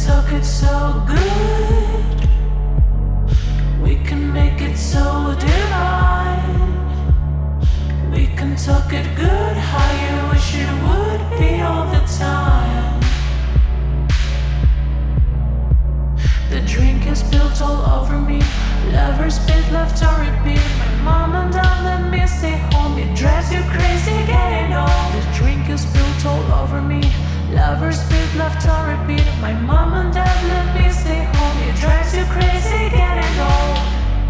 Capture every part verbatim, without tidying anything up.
took it so good. We can make it so divine. We can talk it good, how you wish it would be all the time. The drink is spilled all over me. Lovers spit left to repeat. My mom and dad let me stay home. It drives you crazy getting old. The drink is spilled all over me. Lovers spit left to repeat. My mom and dad let me stay home. It drives you crazy getting old.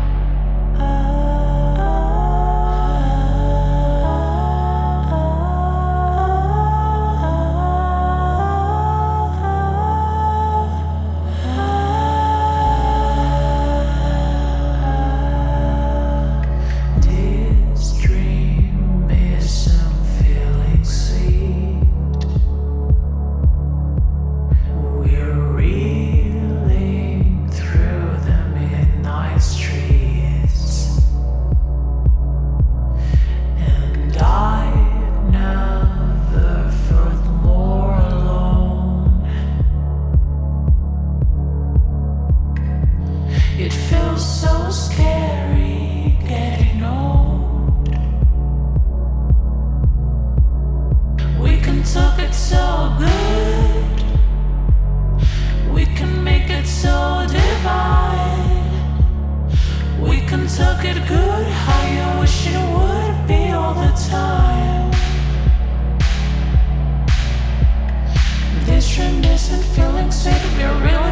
It feels so scary getting old. We can talk it so good. We can make it so divine. We can talk it good, how you wish it would be all the time. This reminiscent feeling sweet, we're real.